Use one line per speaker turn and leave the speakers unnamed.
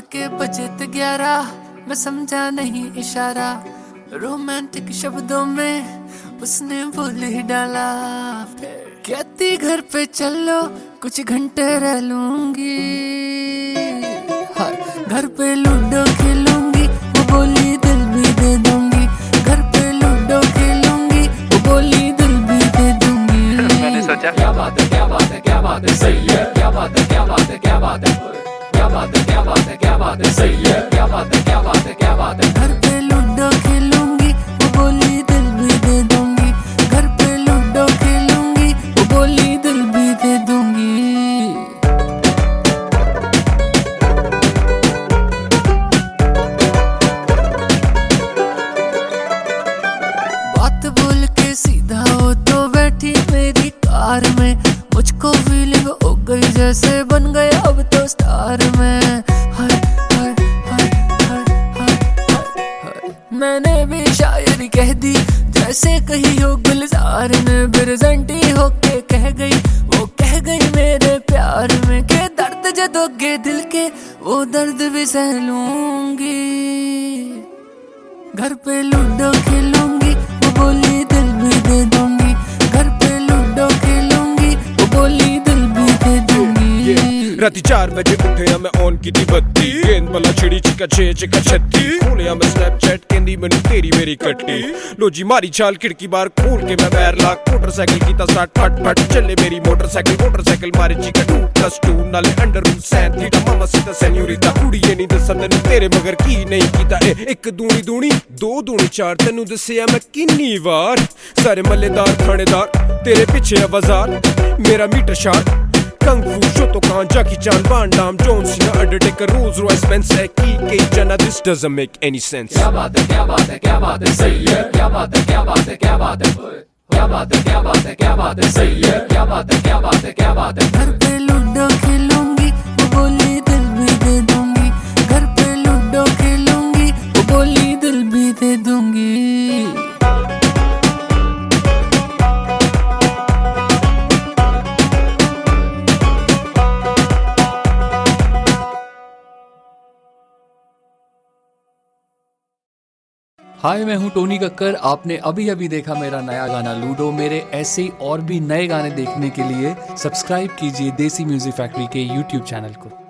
के बजे 11 मैं समझा नहीं इशारा, रोमांटिक शब्दों में उसने बोल ही डाला। कहती घर पे चलो कुछ घंटे रह लूंगी, घर पे लूडो खेलूंगी, वो बोली दिल भी दे दूंगी। घर पे लूडो खेलूंगी, वो बोली दिल भी दे दूंगी।
मैंने सोचा क्या बात है, क्या बात है, क्या बात है, सही है, क्या बात है, क्या बात है, क्या बात है, क्या बात है, क्या बात है, क्या बात है, सही है, क्या बात है, क्या बात है, क्या बात है।
घर पे लूडो खेलूंगी, वो बोली दिल भी दे दूंगी। घर पे लूडो खेलूंगी, वो बोली दिल भी दे दूंगी। बात बोल के सीधा हो तो बैठी मेरी कार में, मुझको फीलिंग हो गई जैसे बन गए अब तो स्टार में। हाय हाय हाय हाय हाय हाय, मैंने भी शायरी कह दी जैसे कही हो गुलजार ने, बिरजंटी होके कह गई, वो कह गई मेरे प्यार में के दर्द जो दोगे दिल के वो दर्द भी सह लूंगी। घर पे लूडो खेलूंगी, वो बोली दिल भी दे दूंगी। घर पे लूडो खेलूंगी, वो बोली दिल भी दे दूंगी।
राती 4 बजे उठे मैं ऑन की बत्ती, गेंद बल्ला छिड़ी चिका 6 चिका 36, खोलिया मैं स्नैपचैट कहंदी मैनू तेरी मेरी कट्टी। लो जी मारी चाल खिड़की बार खोल के मैं पैर ला, मोटरसाइकिल कीता स्टार्ट फट फट चले मेरी मोटरसाइकिल मारे चिका 2+2 नाले अंडर रूट सैन थीटा मामा सीता सेन्यूरिटा। कुड़िए नहीं दसा तैनू तेरे मगर की नहीं कीता, 1 दूनी दूनी 2 दूनी 4 तैनू दसिया मैं किन्नी वार। सारे मल्लेदार थानेदार तेरे पीछे बाजार, मेरा मीटर शार्प कंग फू Shotokan Jackie Chan Van Damme John Cena Undertaker Rolls Royce Benz है की कई जना। This doesn't make any sense.
क्या बात है, क्या बात है, क्या बात है, सही है, क्या बात है, क्या बात है, क्या बात है, क्या बात है, क्या बात है, क्या बात है, सही है, क्या बात है, क्या बात है, क्या बात है।
घर पे लूडो खेलूंगी, वो बोली दिल भी दे दूंगी। घर पे लूडो खेलूंगी, वो बोली दिल भी दे दूंगी।
हाय, मैं हूं टोनी कक्कर। आपने अभी अभी देखा मेरा नया गाना लूडो। मेरे ऐसे ही और भी नए गाने देखने के लिए सब्सक्राइब कीजिए देसी म्यूजिक फैक्ट्री के यूट्यूब चैनल को।